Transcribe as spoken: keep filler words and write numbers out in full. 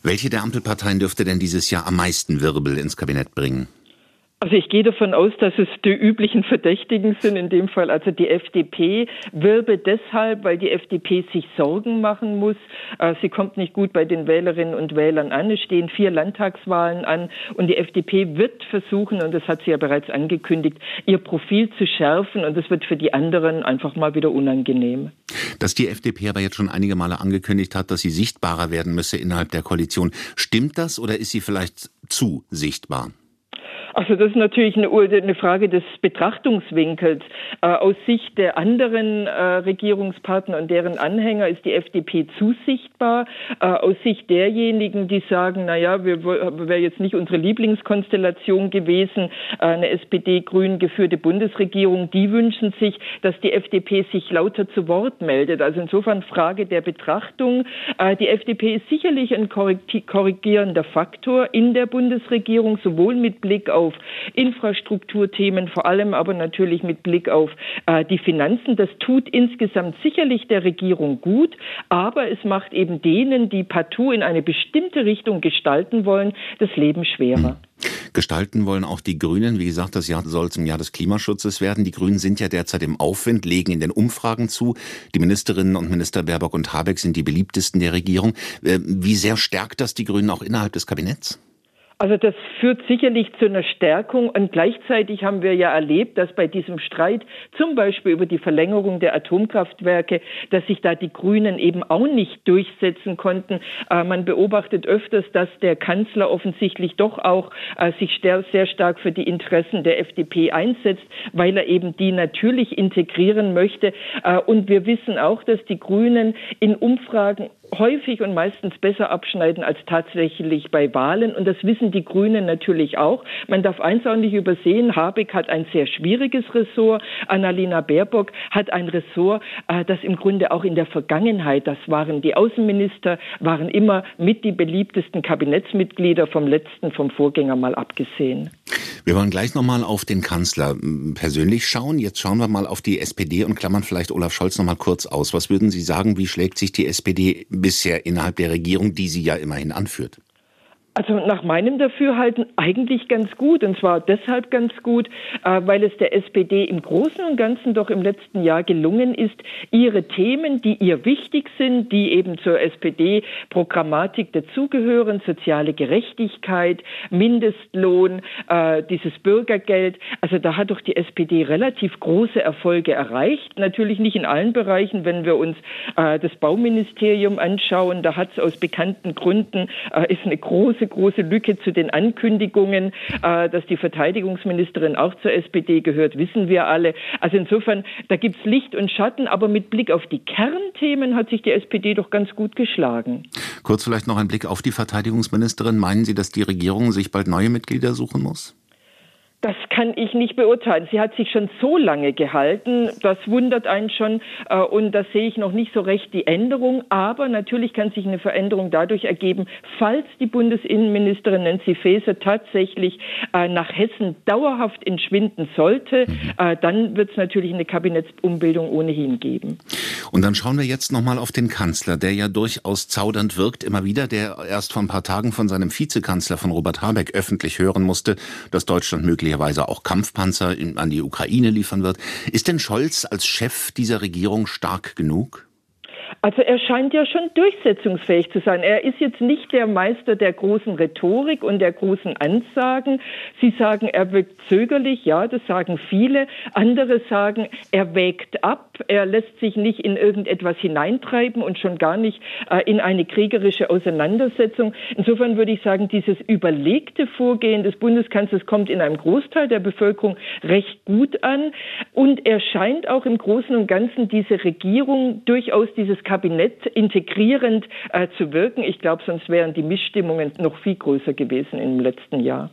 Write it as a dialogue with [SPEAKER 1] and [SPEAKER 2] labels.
[SPEAKER 1] Welche der Ampelparteien dürfte denn dieses Jahr am meisten Wirbel ins Kabinett bringen?
[SPEAKER 2] Also ich gehe davon aus, dass es die üblichen Verdächtigen sind, in dem Fall also die F D P. Wirbel deshalb, weil die F D P sich Sorgen machen muss. Sie kommt nicht gut bei den Wählerinnen und Wählern an. Es stehen vier Landtagswahlen an und die F D P wird versuchen, und das hat sie ja bereits angekündigt, ihr Profil zu schärfen, und das wird für die anderen einfach mal wieder unangenehm.
[SPEAKER 1] Dass die F D P aber jetzt schon einige Male angekündigt hat, dass sie sichtbarer werden müsse innerhalb der Koalition. Stimmt das oder ist sie vielleicht zu sichtbar?
[SPEAKER 2] Also das ist natürlich eine, eine Frage des Betrachtungswinkels. Äh, aus Sicht der anderen äh, Regierungspartner und deren Anhänger ist die F D P zu sichtbar. Äh, aus Sicht derjenigen, die sagen, naja, wir wäre jetzt nicht unsere Lieblingskonstellation gewesen, äh, eine S P D-Grün geführte Bundesregierung, die wünschen sich, dass die F D P sich lauter zu Wort meldet. Also insofern Frage der Betrachtung. Äh, die F D P ist sicherlich ein korrigierender Faktor in der Bundesregierung, sowohl mit Blick auf auf Infrastrukturthemen, vor allem aber natürlich mit Blick auf äh, die Finanzen. Das tut insgesamt sicherlich der Regierung gut, aber es macht eben denen, die partout in eine bestimmte Richtung gestalten wollen, das Leben schwerer.
[SPEAKER 1] Gestalten wollen auch die Grünen. Wie gesagt, das Jahr soll zum Jahr des Klimaschutzes werden. Die Grünen sind ja derzeit im Aufwind, legen in den Umfragen zu. Die Ministerinnen und Minister Baerbock und Habeck sind die beliebtesten der Regierung. Äh, wie sehr stärkt das die Grünen auch innerhalb des Kabinetts?
[SPEAKER 2] Also das führt sicherlich zu einer Stärkung, und gleichzeitig haben wir ja erlebt, dass bei diesem Streit zum Beispiel über die Verlängerung der Atomkraftwerke, dass sich da die Grünen eben auch nicht durchsetzen konnten. Äh, man beobachtet öfters, dass der Kanzler offensichtlich doch auch äh, sich sehr, sehr stark für die Interessen der F D P einsetzt, weil er eben die natürlich integrieren möchte. Äh, und wir wissen auch, dass die Grünen in Umfragen häufig und meistens besser abschneiden als tatsächlich bei Wahlen. Und das wissen die Grünen natürlich auch. Man darf eins auch nicht übersehen, Habeck hat ein sehr schwieriges Ressort. Annalena Baerbock hat ein Ressort, äh, das im Grunde auch in der Vergangenheit, das waren die Außenminister, waren immer mit die beliebtesten Kabinettsmitglieder, vom letzten, vom Vorgänger mal abgesehen.
[SPEAKER 1] Wir wollen gleich nochmal auf den Kanzler persönlich schauen. Jetzt schauen wir mal auf die S P D und klammern vielleicht Olaf Scholz nochmal kurz aus. Was würden Sie sagen, wie schlägt sich die S P D bisher innerhalb der Regierung, die sie ja immerhin anführt?
[SPEAKER 2] Also nach meinem Dafürhalten eigentlich ganz gut, und zwar deshalb ganz gut, äh, weil es der S P D im Großen und Ganzen doch im letzten Jahr gelungen ist, ihre Themen, die ihr wichtig sind, die eben zur S P D-Programmatik dazugehören, soziale Gerechtigkeit, Mindestlohn, äh, dieses Bürgergeld, also da hat doch die S P D relativ große Erfolge erreicht. Natürlich nicht in allen Bereichen, wenn wir uns äh, das Bauministerium anschauen, da hat es aus bekannten Gründen, äh, ist eine große große Lücke zu den Ankündigungen, äh, dass die Verteidigungsministerin auch zur S P D gehört, wissen wir alle. Also insofern, da gibt es Licht und Schatten, aber mit Blick auf die Kernthemen hat sich die S P D doch ganz gut geschlagen.
[SPEAKER 1] Kurz vielleicht noch ein Blick auf die Verteidigungsministerin. Meinen Sie, dass die Regierung sich bald neue Mitglieder suchen muss?
[SPEAKER 2] Das kann ich nicht beurteilen. Sie hat sich schon so lange gehalten, das wundert einen schon, äh, und da sehe ich noch nicht so recht die Änderung. Aber natürlich kann sich eine Veränderung dadurch ergeben, falls die Bundesinnenministerin Nancy Faeser tatsächlich äh, nach Hessen dauerhaft entschwinden sollte, äh, dann wird es natürlich eine Kabinettsumbildung ohnehin geben.
[SPEAKER 1] Und dann schauen wir jetzt nochmal auf den Kanzler, der ja durchaus zaudernd wirkt, immer wieder, der erst vor ein paar Tagen von seinem Vizekanzler, von Robert Habeck, öffentlich hören musste, dass Deutschland möglicherweise auch Kampfpanzer an die Ukraine liefern wird. Ist denn Scholz als Chef dieser Regierung stark genug?
[SPEAKER 2] Also er scheint ja schon durchsetzungsfähig zu sein. Er ist jetzt nicht der Meister der großen Rhetorik und der großen Ansagen. Sie sagen, er wirkt zögerlich, ja, das sagen viele. Andere sagen, er wägt ab, er lässt sich nicht in irgendetwas hineintreiben und schon gar nicht äh, in eine kriegerische Auseinandersetzung. Insofern würde ich sagen, dieses überlegte Vorgehen des Bundeskanzlers kommt in einem Großteil der Bevölkerung recht gut an. Und er scheint auch im Großen und Ganzen diese Regierung durchaus dieses Kabinett integrierend äh, zu wirken. Ich glaube, sonst wären die Missstimmungen noch viel größer gewesen im letzten Jahr.